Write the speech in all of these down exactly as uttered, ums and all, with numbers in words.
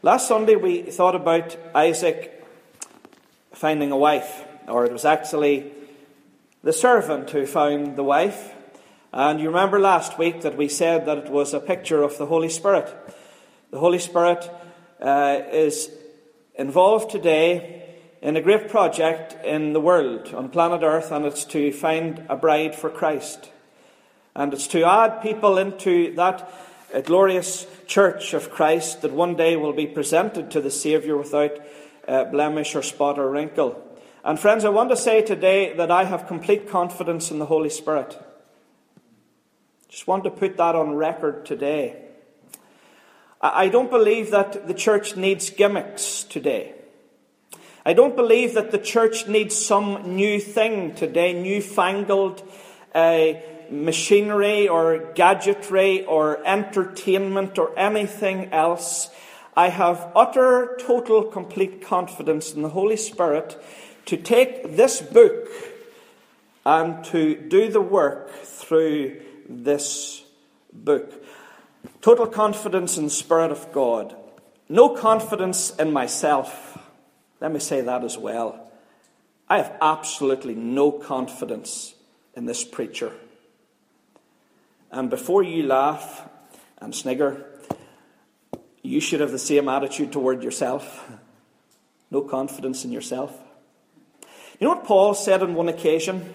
Last Sunday we thought about Isaac finding a wife, or it was actually the servant who found the wife. And you remember last week that we said that it was a picture of the Holy Spirit. The Holy Spirit uh, is involved today in a great project in the world, on planet Earth, and it's to find a bride for Christ. And it's to add people into that uh, glorious church of Christ that one day will be presented to the Saviour without uh, blemish or spot or wrinkle. And friends, I want to say today that I have complete confidence in the Holy Spirit. Just want to put that on record today. I don't believe that the church needs gimmicks today. I don't believe that the church needs some new thing today, newfangled uh, machinery or gadgetry or entertainment or anything else. I have utter, total, complete confidence in the Holy Spirit to take this book and to do the work through this book. Total confidence in the Spirit of God. No confidence in myself. Let me say that as well. I have absolutely no confidence in this preacher. And before you laugh and snigger, you should have the same attitude toward yourself. No confidence in yourself. You know what Paul said on one occasion?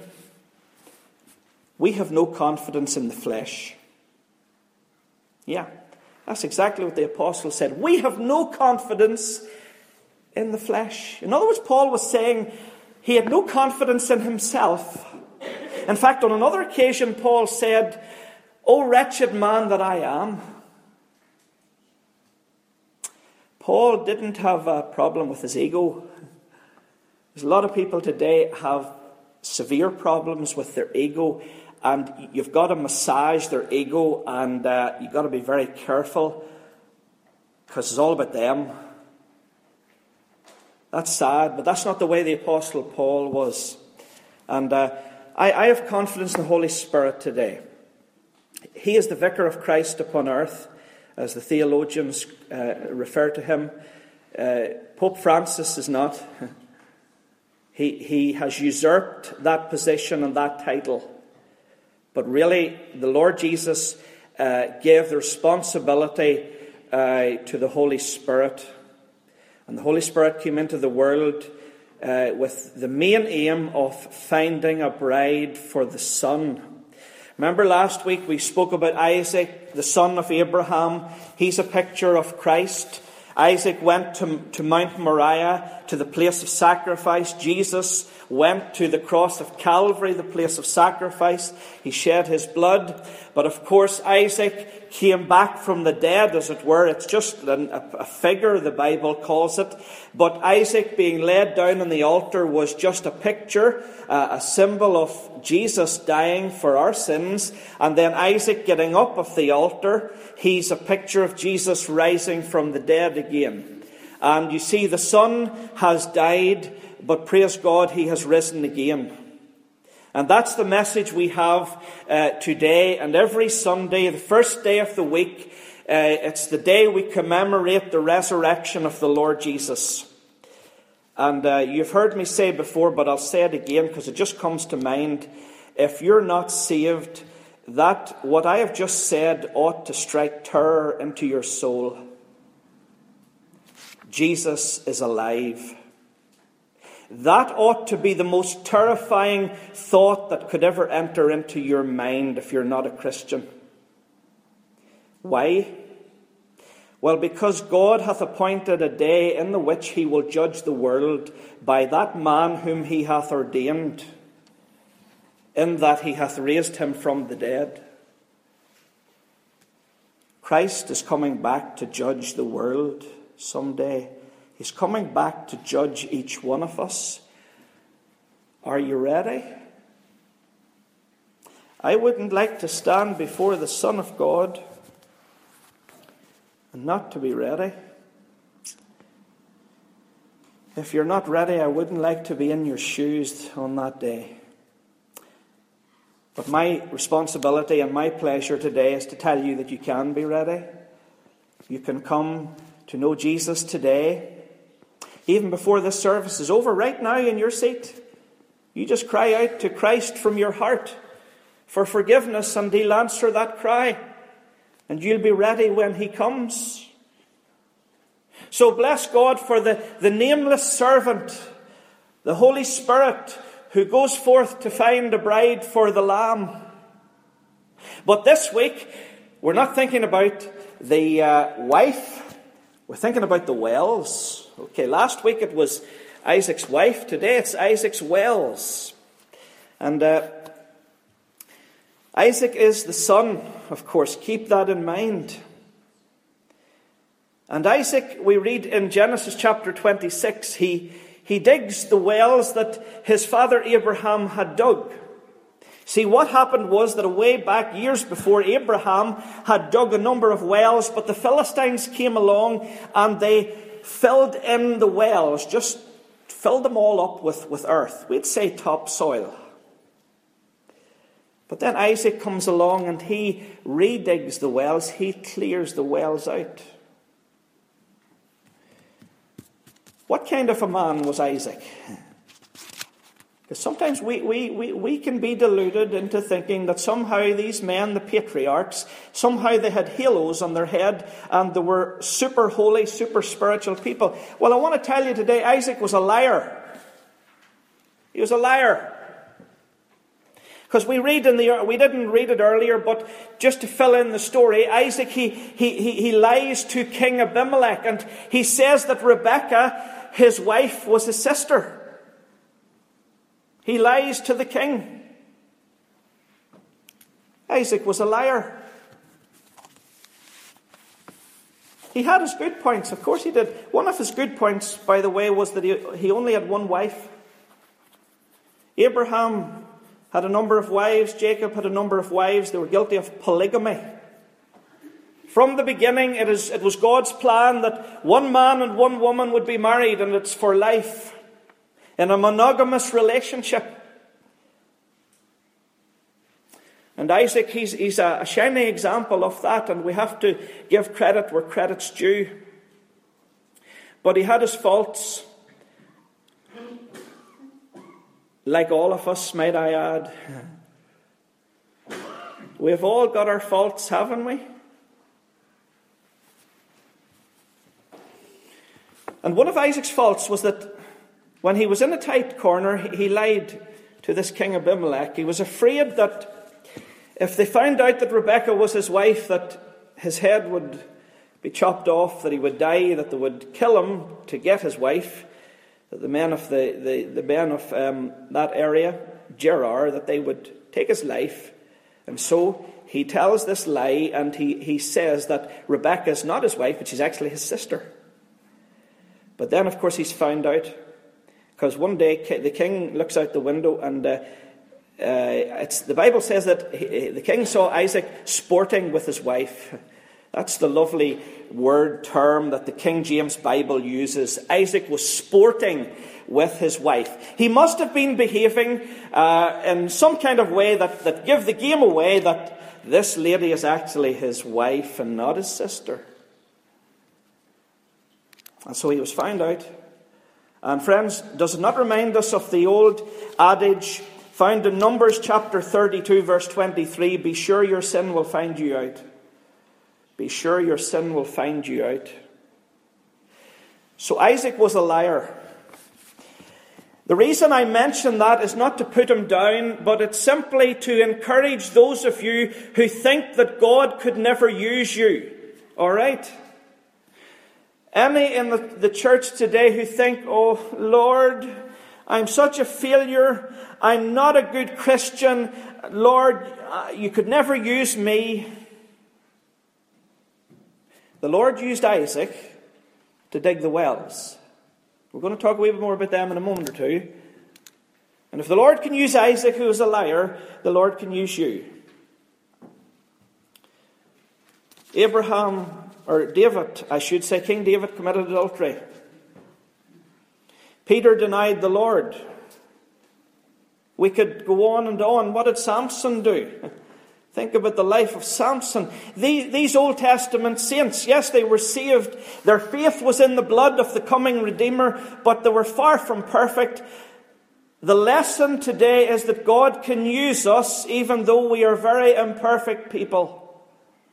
We have no confidence in the flesh. Yeah, that's exactly what the apostle said. We have no confidence in the flesh. In other words, Paul was saying he had no confidence in himself. In fact, on another occasion, Paul said, "O wretched man that I am." Paul didn't have a problem with his ego. There's a lot of people today have severe problems with their ego, and you've got to massage their ego, and uh, you've got to be very careful because it's all about them. That's sad, but that's not the way the Apostle Paul was. And uh, I, I have confidence in the Holy Spirit today. He is the vicar of Christ upon earth, as the theologians uh, refer to him. Uh, Pope Francis is not. He, he has usurped that position and that title. But really, the Lord Jesus uh, gave the responsibility uh, to the Holy Spirit. And the Holy Spirit came into the world uh, with the main aim of finding a bride for the Son. Remember last week we spoke about Isaac, the son of Abraham. He's a picture of Christ. Isaac went to, to Mount Moriah, to the place of sacrifice. Jesus went to the cross of Calvary, the place of sacrifice. He shed his blood. But of course, Isaac came back from the dead, as it were. It's just a, a figure, the Bible calls it. But Isaac being laid down on the altar was just a picture, uh, a symbol of Jesus dying for our sins. And then Isaac getting up off the altar, he's a picture of Jesus rising from the dead again. And you see, the Son has died, but praise God, he has risen again. And that's the message we have uh, today and every Sunday, the first day of the week. Uh, it's the day we commemorate the resurrection of the Lord Jesus. And uh, you've heard me say before, but I'll say it again because it just comes to mind. If you're not saved, that what I have just said ought to strike terror into your soul. Jesus is alive. That ought to be the most terrifying thought that could ever enter into your mind if you're not a Christian. Why? Well, because God hath appointed a day in the which he will judge the world by that man whom he hath ordained, in that he hath raised him from the dead. Christ is coming back to judge the world someday. He's coming back to judge each one of us. Are you ready? I wouldn't like to stand before the Son of God and not to be ready. If you're not ready, I wouldn't like to be in your shoes on that day. But my responsibility and my pleasure today is to tell you that you can be ready. You can come to know Jesus today, even before this service is over, right now in your seat, you just cry out to Christ from your heart for forgiveness, and He'll answer that cry, and you'll be ready when He comes. So bless God for the, the nameless servant, the Holy Spirit, who goes forth to find a bride for the Lamb. But this week, we're not thinking about the uh, wife, we're thinking about the wells. Okay, last week it was Isaac's wife, today it's Isaac's wells. And uh, Isaac is the son, of course, keep that in mind. And Isaac, we read in Genesis chapter twenty-six, he, he digs the wells that his father Abraham had dug. See, what happened was that way back years before, Abraham had dug a number of wells, but the Philistines came along and they filled in the wells, just filled them all up with, with earth. We'd say topsoil. But then Isaac comes along and he redigs the wells, he clears the wells out. What kind of a man was Isaac? Because sometimes we, we, we, we can be deluded into thinking that somehow these men, the patriarchs, somehow they had halos on their head and they were super holy, super spiritual people. Well, I want to tell you today, Isaac was a liar. He was a liar. Because we read in the, we didn't read it earlier, but just to fill in the story, Isaac, he, he, he, he lies to King Abimelech, and he says that Rebekah, his wife, was his sister. He lies to the king. Isaac was a liar. He had his good points, of course he did. One of his good points, by the way, was that he, he only had one wife. Abraham had a number of wives. Jacob had a number of wives. They were guilty of polygamy. From the beginning, it, is, it was God's plan that one man and one woman would be married, and it's for life, in a monogamous relationship. And Isaac, he's, he's a, a shining example of that, and we have to give credit where credit's due. But he had his faults. Like all of us, might I add. We've all got our faults, haven't we? And one of Isaac's faults was that when he was in a tight corner, he lied to this king Abimelech. He was afraid that if they found out that Rebekah was his wife, that his head would be chopped off, that he would die, that they would kill him to get his wife. That the men of the, the, the men of um, that area, Gerar, that they would take his life. And so he tells this lie, and he, he says that Rebekah is not his wife, but she's actually his sister. But then, of course, he's found out, because one day the king looks out the window, and uh, uh, it's, the Bible says that he, the king saw Isaac sporting with his wife. That's the lovely word term that the King James Bible uses. Isaac was sporting with his wife. He must have been behaving uh, in some kind of way that, that give the game away that this lady is actually his wife and not his sister. And so he was found out. And friends, does it not remind us of the old adage found in Numbers chapter thirty-two, verse twenty-three, be sure your sin will find you out. Be sure your sin will find you out. So Isaac was a liar. The reason I mention that is not to put him down, but it's simply to encourage those of you who think that God could never use you. All right? Any in the, the church today who think, oh, Lord, I'm such a failure. I'm not a good Christian. Lord, you could never use me. The Lord used Isaac to dig the wells. We're going to talk a wee bit more about them in a moment or two. And if the Lord can use Isaac, who is a liar, the Lord can use you. Abraham, or David, I should say, King David committed adultery. Peter denied the Lord. We could go on and on. What did Samson do? Think about the life of Samson. These, these Old Testament saints, yes, they were saved. Their faith was in the blood of the coming Redeemer, but they were far from perfect. The lesson today is that God can use us even though we are very imperfect people.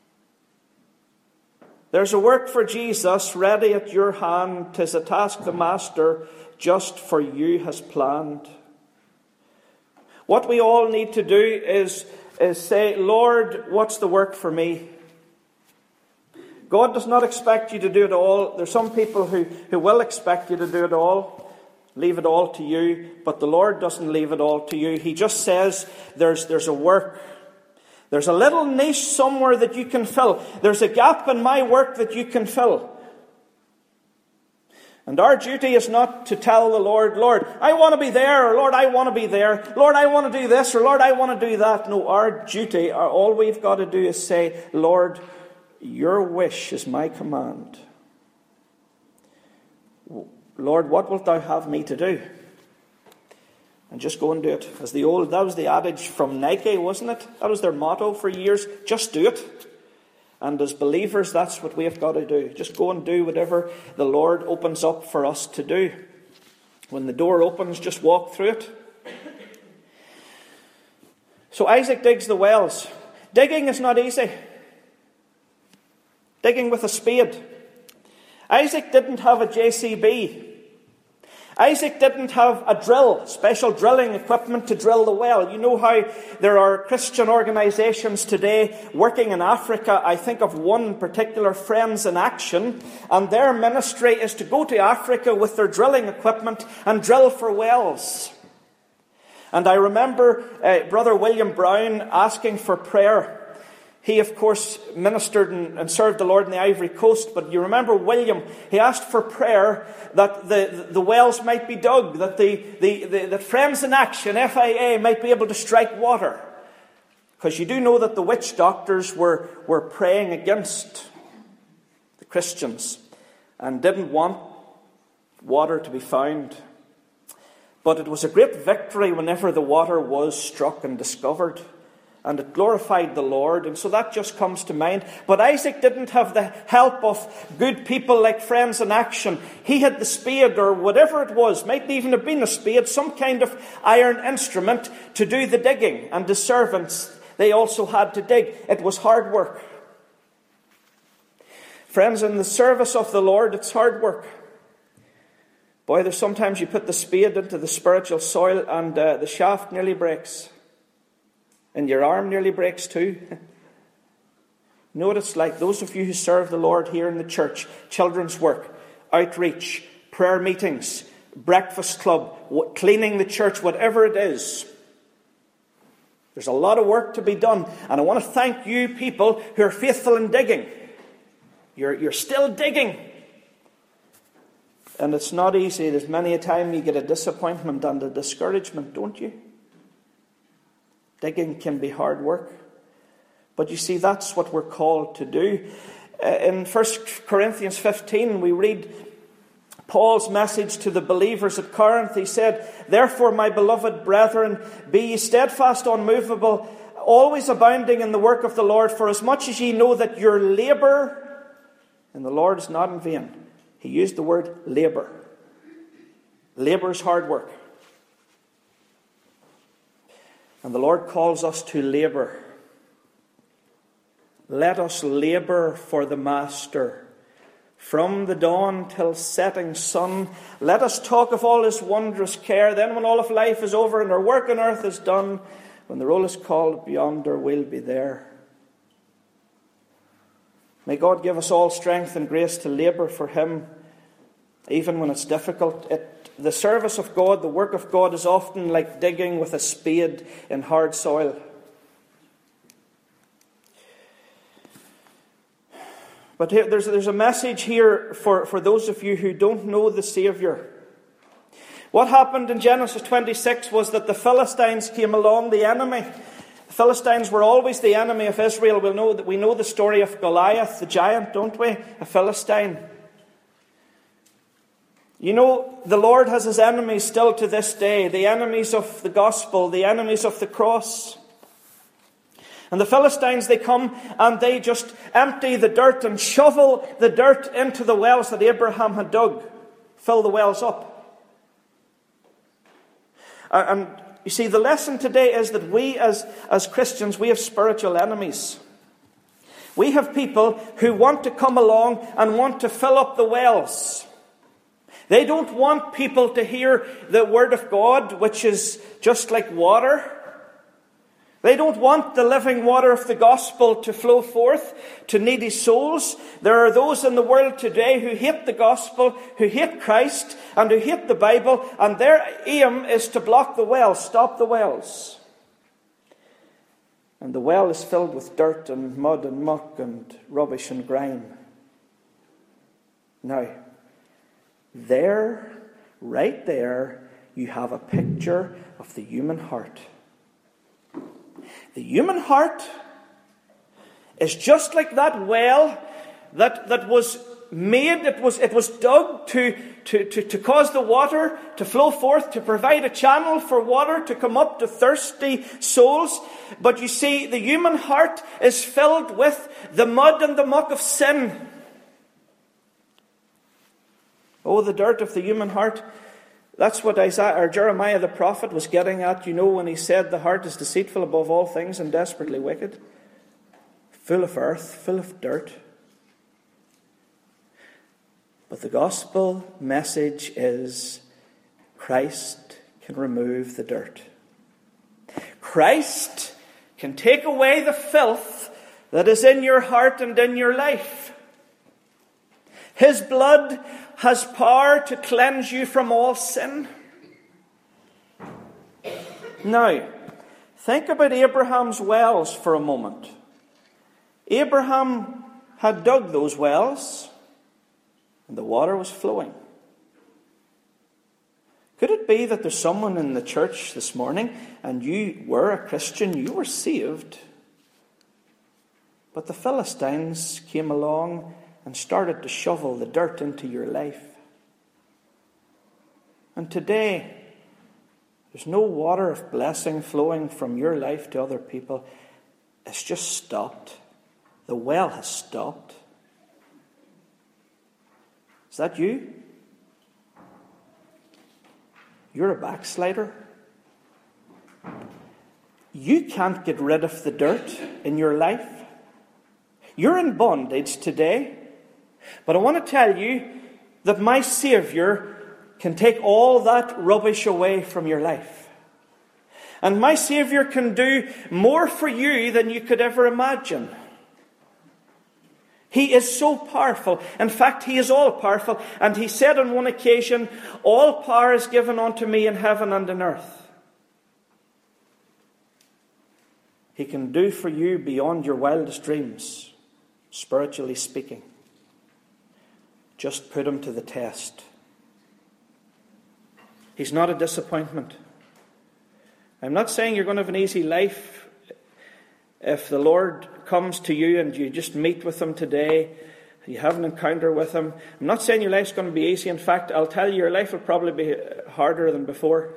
There's a work for Jesus ready at your hand. 'Tis a task the Master just for you has planned. What we all need to do is, is say, Lord, what's the work for me? God does not expect you to do it all. There's some people who, who will expect you to do it all. Leave it all to you. But the Lord doesn't leave it all to you. He just says there's, there's a work. There's a little niche somewhere that you can fill. There's a gap in my work that you can fill. And our duty is not to tell the Lord, Lord, I want to be there, or Lord, I want to be there. Lord, I want to do this, or Lord, I want to do that. No, our duty, all we've got to do is say, Lord, your wish is my command. Lord, what wilt thou have me to do? And just go and do it. As the old, that was the adage from Nike, wasn't it? That was their motto for years. Just do it. And as believers, that's what we have got to do. Just go and do whatever the Lord opens up for us to do. When the door opens, just walk through it. So Isaac digs the wells. Digging is not easy. Digging with a spade. Isaac didn't have a J C B. Isaac didn't have a drill, special drilling equipment to drill the well. You know how there are Christian organisations today working in Africa. I think of one particular, Friends in Action, and their ministry is to go to Africa with their drilling equipment and drill for wells. And I remember uh, Brother William Brown asking for prayer. He, of course, ministered and, and served the Lord in the Ivory Coast. But you remember William, he asked for prayer that the, the wells might be dug, that the, the, the that Friends in Action, F I A, might be able to strike water. Because you do know that the witch doctors were, were praying against the Christians and didn't want water to be found. But it was a great victory whenever the water was struck and discovered. And it glorified the Lord. And so that just comes to mind. But Isaac didn't have the help of good people like Friends in Action. He had the spade, or whatever it was. Might even have been a spade. Some kind of iron instrument to do the digging. And the servants, they also had to dig. It was hard work. Friends, in the service of the Lord, it's hard work. Boy, there's sometimes you put the spade into the spiritual soil and uh, the shaft nearly breaks. And your arm nearly breaks too. You know what it's like? Those of you who serve the Lord here in the church, children's work, outreach, prayer meetings, breakfast club, cleaning the church, whatever it is. There's a lot of work to be done. And I want to thank you people who are faithful in digging. You're, you're still digging. And it's not easy. There's many a time you get a disappointment and a discouragement, don't you? Digging can be hard work. But you see, that's what we're called to do. Uh, in First Corinthians fifteen, we read Paul's message to the believers at Corinth. He said, Therefore, my beloved brethren, be ye steadfast, unmovable, always abounding in the work of the Lord, for as much as ye know that your labour in the Lord is not in vain. He used the word labour. Labour is hard work. And the Lord calls us to labour. Let us labour for the Master. From the dawn till setting sun, let us talk of all his wondrous care. Then when all of life is over and our work on earth is done, when the roll is called beyond, we'll be there. May God give us all strength and grace to labour for him, even when it's difficult. It The service of God, the work of God, is often like digging with a spade in hard soil. But here, there's, there's a message here for, for those of you who don't know the Saviour. What happened in Genesis twenty-six was that the Philistines came along, the enemy. The Philistines were always the enemy of Israel. We'll know that we know the story of Goliath, the giant, don't we? A Philistine. You know, the Lord has his enemies still to this day. The enemies of the gospel, the enemies of the cross. And the Philistines, they come and they just empty the dirt and shovel the dirt into the wells that Abraham had dug. Fill the wells up. And you see, the lesson today is that we as, as Christians, we have spiritual enemies. We have people who want to come along and want to fill up the wells. They don't want people to hear the Word of God, which is just like water. They don't want the living water of the gospel to flow forth to needy souls. There are those in the world today who hate the gospel, who hate Christ, and who hate the Bible, and their aim is to block the wells, stop the wells. And the well is filled with dirt and mud and muck and rubbish and grime. Now, there, right there, you have a picture of the human heart. The human heart is just like that well that, that was made, it was, it was dug to, to, to, to cause the water to flow forth, to provide a channel for water to come up to thirsty souls. But you see, the human heart is filled with the mud and the muck of sin. Oh, the dirt of the human heart. That's what Isaiah or Jeremiah the prophet was getting at, you know, when he said the heart is deceitful above all things and desperately wicked. Full of earth, full of dirt. But the gospel message is Christ can remove the dirt. Christ can take away the filth that is in your heart and in your life. His blood has power to cleanse you from all sin. Now, think about Abraham's wells for a moment. Abraham had dug those wells, and the water was flowing. Could it be that there's someone in the church this morning, and you were a Christian, you were saved, but the Philistines came along and started to shovel the dirt into your life? And today, there's no water of blessing flowing from your life to other people. It's just stopped. The well has stopped. Is that you? You're a backslider. You can't get rid of the dirt in your life. You're in bondage today. But I want to tell you that my Saviour can take all that rubbish away from your life. And my Saviour can do more for you than you could ever imagine. He is so powerful. In fact, He is all powerful. And He said on one occasion, all power is given unto me in heaven and in earth. He can do for you beyond your wildest dreams, spiritually speaking. Just put Him to the test. He's not a disappointment. I'm not saying you're going to have an easy life if the Lord comes to you and you just meet with Him today, you have an encounter with Him. I'm not saying your life's going to be easy. In fact, I'll tell you, your life will probably be harder than before.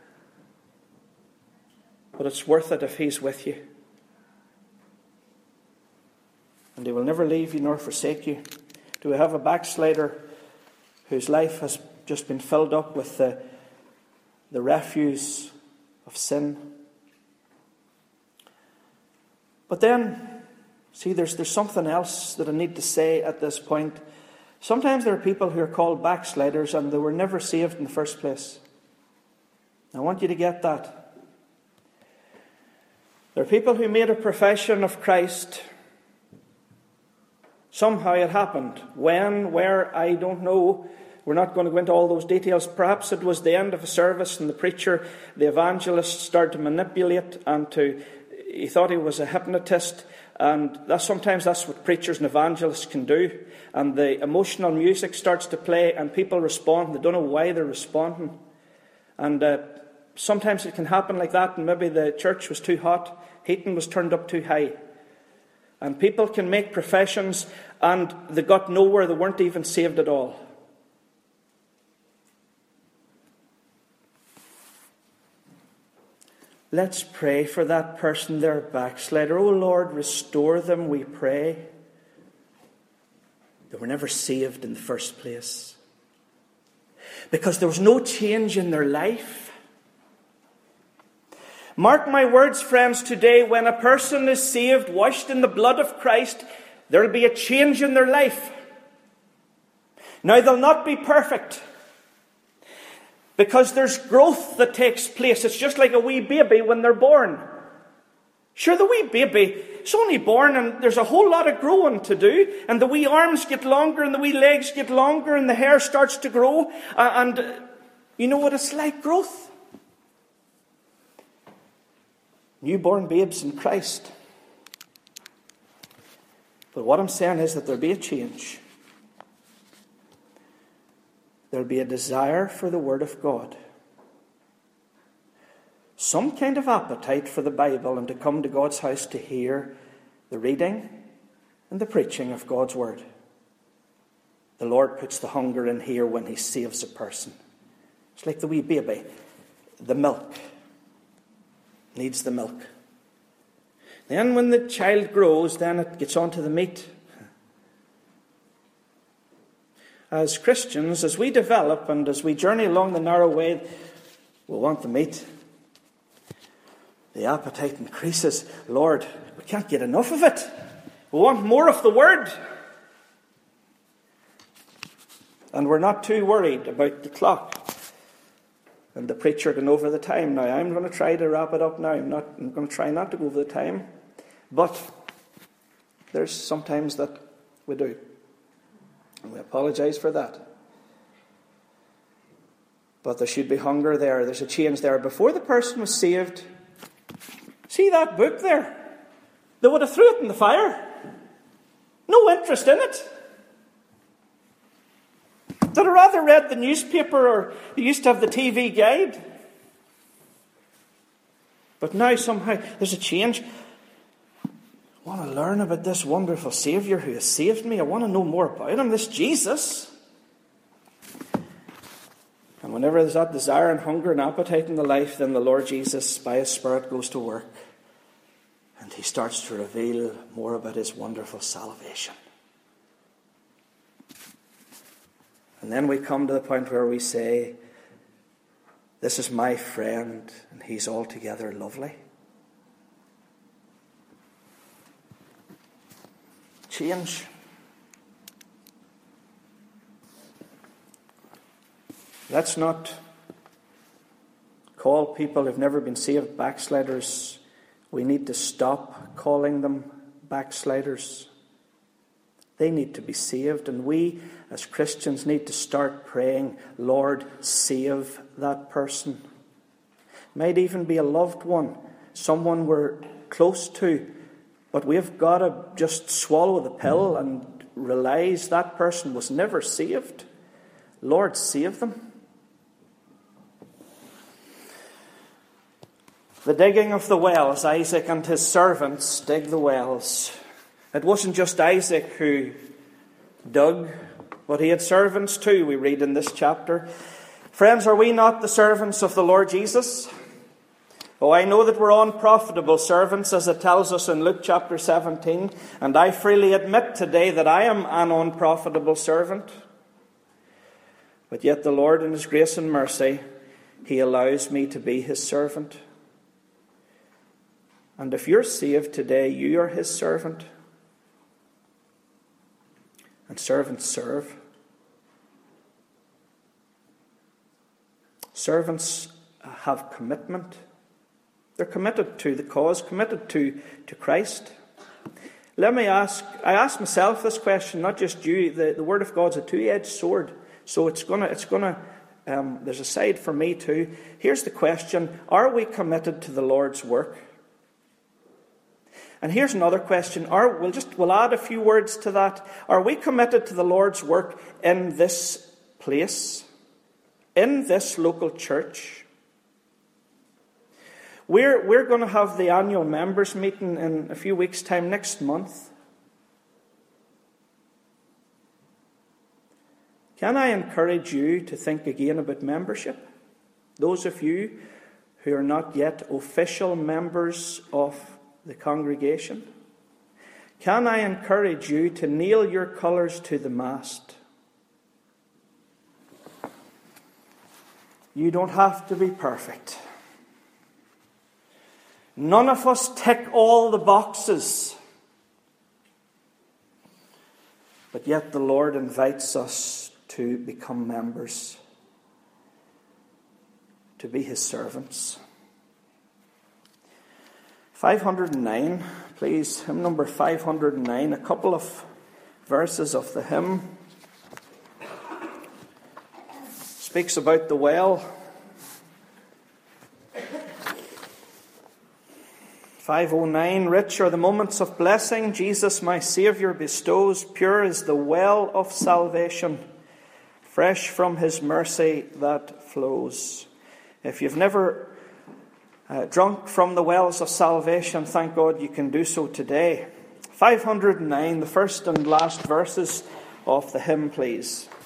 But it's worth it if He's with you. And He will never leave you nor forsake you. Do we have a backslider whose life has just been filled up with the, the refuse of sin? But then, see, there's, there's something else that I need to say at this point. Sometimes there are people who are called backsliders and they were never saved in the first place. I want you to get that. There are people who made a profession of Christ. Somehow it happened. When, where, I don't know. We're not going to go into all those details. Perhaps it was the end of a service and the preacher, the evangelist, started to manipulate and to... He thought he was a hypnotist, and that, sometimes that's what preachers and evangelists can do. And the emotional music starts to play, and people respond. They don't know why they're responding. And uh, sometimes it can happen like that, and maybe the church was too hot, heating was turned up too high. And people can make professions, and they got nowhere, they weren't even saved at all. Let's pray for that person, their backslider. Oh Lord, restore them, we pray. They were never saved in the first place, because there was no change in their life. Mark my words, friends, today, when a person is saved, washed in the blood of Christ, there will be a change in their life. Now, they'll not be perfect, because there's growth that takes place. It's just like a wee baby when they're born. Sure, the wee baby is only born and there's a whole lot of growing to do. And the wee arms get longer and the wee legs get longer and the hair starts to grow. Uh, and uh, you know what it's like, growth? Newborn babes in Christ. But what I'm saying is that there'll be a change. There'll be a desire for the Word of God. Some kind of appetite for the Bible and to come to God's house to hear the reading and the preaching of God's Word. The Lord puts the hunger in here when He saves a person. It's like the wee baby. The milk needs the milk. Then when the child grows, then it gets onto the meat. As Christians, as we develop and as we journey along the narrow way, we want the meat. The appetite increases. Lord, we can't get enough of it. We want more of the Word. And we're not too worried about the clock and the preacher going over the time. Now, I'm going to try to wrap it up now. I'm, not, I'm going to try not to go over the time. But there's sometimes that we do. And we apologise for that. But there should be hunger there. There's a change there. Before the person was saved, see that book there? They would have threw it in the fire. No interest in it. They'd have rather read the newspaper, or they used to have the T V guide. But now somehow there's a change. I want to learn about this wonderful Saviour who has saved me. I want to know more about Him, this Jesus. And whenever there's that desire and hunger and appetite in the life, then the Lord Jesus, by His Spirit, goes to work. And He starts to reveal more about His wonderful salvation. And then we come to the point where we say, this is my friend, and he's altogether lovely. Change. Let's not call people who've never been saved backsliders. We need to stop calling them backsliders. They need to be saved, and we as Christians need to start praying, Lord, save that person. It might even be a loved one, someone we're close to, but we've got to just swallow the pill and realize that person was never saved. Lord, save them. The digging of the wells. Isaac and his servants dig the wells. It wasn't just Isaac who dug, but he had servants too, we read in this chapter. Friends, are we not the servants of the Lord Jesus? Oh, I know that we're unprofitable servants, as it tells us in Luke chapter seventeen, and I freely admit today that I am an unprofitable servant. But yet the Lord, in His grace and mercy, He allows me to be His servant. And if you're saved today, you are His servant. And servants serve. Servants have commitment. They're committed to the cause, committed to, to Christ. Let me ask, I ask myself this question, not just you. The, the Word of God's a two-edged sword. So it's gonna, it's gonna, um, there's a side for me too. Here's the question, are we committed to the Lord's work? And here's another question. Are, we'll just we'll add a few words to that. Are we committed to the Lord's work in this place? In this local church? We're, we're going to have the annual members meeting in a few weeks' time, next month. Can I encourage you to think again about membership? Those of you who are not yet official members of the congregation? Can I encourage you to nail your colours to the mast? You don't have to be perfect. None of us tick all the boxes. But yet the Lord invites us to become members, to be his servants. five hundred nine, please, hymn number five hundred nine, a couple of verses of the hymn. Speaks about the well. five oh nine, rich are the moments of blessing Jesus my Saviour bestows, pure is the well of salvation, fresh from his mercy that flows. If you've never uh, drunk from the wells of salvation, thank God you can do so today. five hundred nine, the first and last verses of the hymn, please.